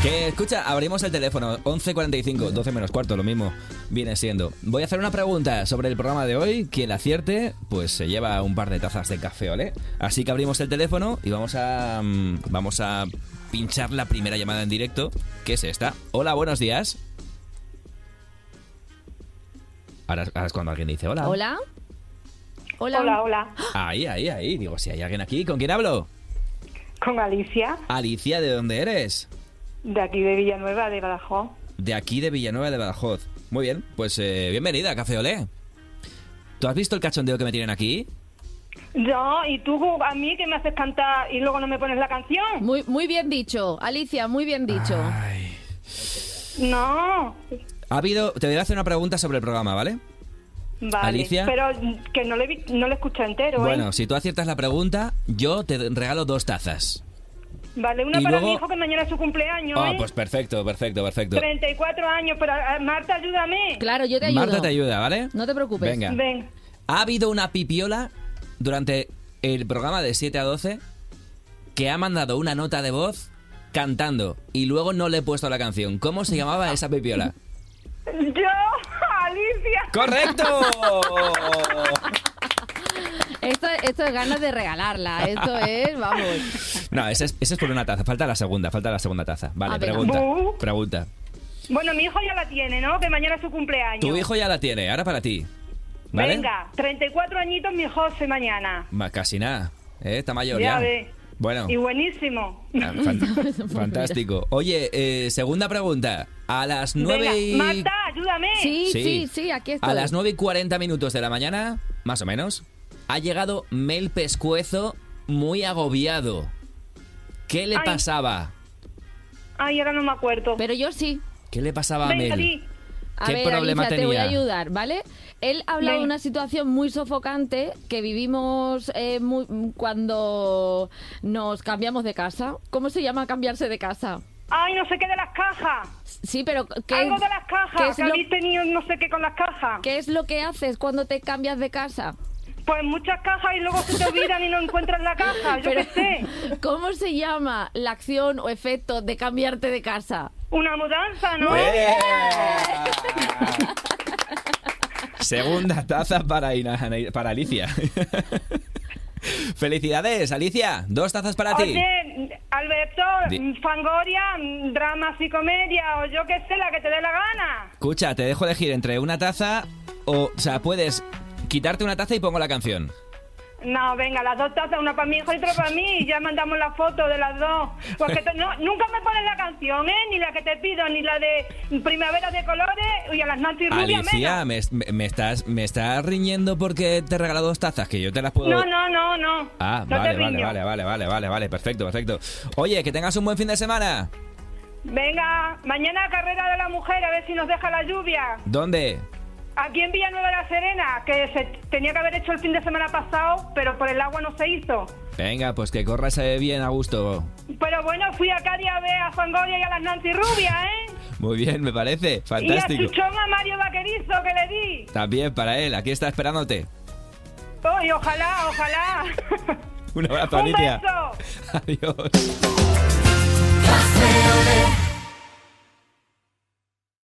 Que escucha, abrimos el teléfono 11:45, 12 menos cuarto, lo mismo viene siendo. Voy a hacer una pregunta sobre el programa de hoy. Quien la acierte, pues se lleva un par de tazas de café olé. Así que abrimos el teléfono y vamos a pinchar la primera llamada en directo, que es esta. Hola, buenos días. Ahora es cuando alguien dice hola. Hola. Hola. Ahí. Digo, si hay alguien aquí, ¿con quién hablo? Con Alicia, Alicia, ¿de dónde eres? de aquí de Villanueva, de Badajoz. De aquí de Villanueva de Badajoz. Muy bien, pues bienvenida a Café Olé. ¿Tú has visto el cachondeo que me tienen aquí? No, y tú a mí que me haces cantar y luego no me pones la canción. Muy bien dicho, Alicia, muy bien dicho. Ay. No. Te voy a hacer una pregunta sobre el programa, ¿vale? Vale, Alicia. pero que no le escucho entero, Bueno, si tú aciertas la pregunta, yo te regalo 2 tazas. Vale, una y para luego... mi hijo que mañana es su cumpleaños, Pues perfecto. 34 años, pero Marta, ayúdame. Claro, yo te ayudo. Marta te ayuda, ¿vale? No te preocupes. Venga. Ven. Ha habido una pipiola durante el programa de 7 a 12 que ha mandado una nota de voz cantando y luego no le he puesto la canción. ¿Cómo se llamaba esa pipiola? Yo, Alicia. ¡Correcto! Esto es ganas de regalarla. Esto es, vamos. No, ese es por una taza. Falta la segunda taza. Vale, A ver. pregunta. Bueno, mi hijo ya la tiene, ¿no? Que mañana es su cumpleaños. Tu hijo ya la tiene, ahora para ti. ¿Vale? Venga, 34 añitos mi José mañana. Casi nada. Está mayor ya. Ya ves. Bueno. Y buenísimo. Fantástico. Oye, segunda pregunta. A las 9 y... Marta, ayúdame. Sí, aquí estoy. A las 9:40 de la mañana, más o menos, ha llegado Mel Pescuezo muy agobiado. ¿Qué le pasaba? Ay, ahora no me acuerdo. Pero yo sí. ¿Qué le pasaba a Venga, Mel? di. ¿Qué problema Alicia, tenía? te voy a ayudar, ¿vale? Él ha hablado Ven. de una situación muy sofocante que vivimos cuando nos cambiamos de casa. ¿Cómo se llama cambiarse de casa? Ay, no sé qué de las cajas. Sí, pero Algo de las ¿qué cajas. es Que habéis tenido no sé qué con las cajas. ¿qué es lo que haces cuando te cambias de casa? Pues muchas cajas y luego se te olvidan y no encuentras la caja. Yo qué sé. ¿Cómo se llama la acción o efecto de cambiarte de casa? Una mudanza, ¿no? Segunda taza para Alicia. Felicidades, Alicia. 2 tazas para ti. Oye, Alberto, Fangoria, drama, psicomedia o yo qué sé, la que te dé la gana. Escucha, te dejo elegir entre una taza o sea, puedes quitarte una taza y pongo la canción. No, venga, las 2 tazas, una para mi hijo y otra para mí, y ya mandamos la foto de las 2. Porque nunca me pones la canción, ¿eh? Ni la que te pido, ni la de Primavera de Colores, y a las Nancy Rubia Alicia, menos. me estás riñendo porque te he regalado 2 tazas, que yo te las puedo... No. Ah, No te riño. vale, perfecto. Oye, que tengas un buen fin de semana. Venga, mañana carrera de la mujer, a ver si nos deja la lluvia. ¿Dónde? Aquí en Villanueva de la Serena, que se tenía que haber hecho el fin de semana pasado, pero por el agua no se hizo. Venga, pues que corras bien a gusto. Pero bueno, fui a Cádiz a ver a Fangoria y a las Nancy Rubia, ¿eh? Muy bien, me parece, Y fantástico. a Chuchón a Mario Vaquerizo que le di. También para él, aquí está esperándote. ¡Ay, ojalá! Un abrazo, ¡Un Alicia. beso! Adiós. Café Olé.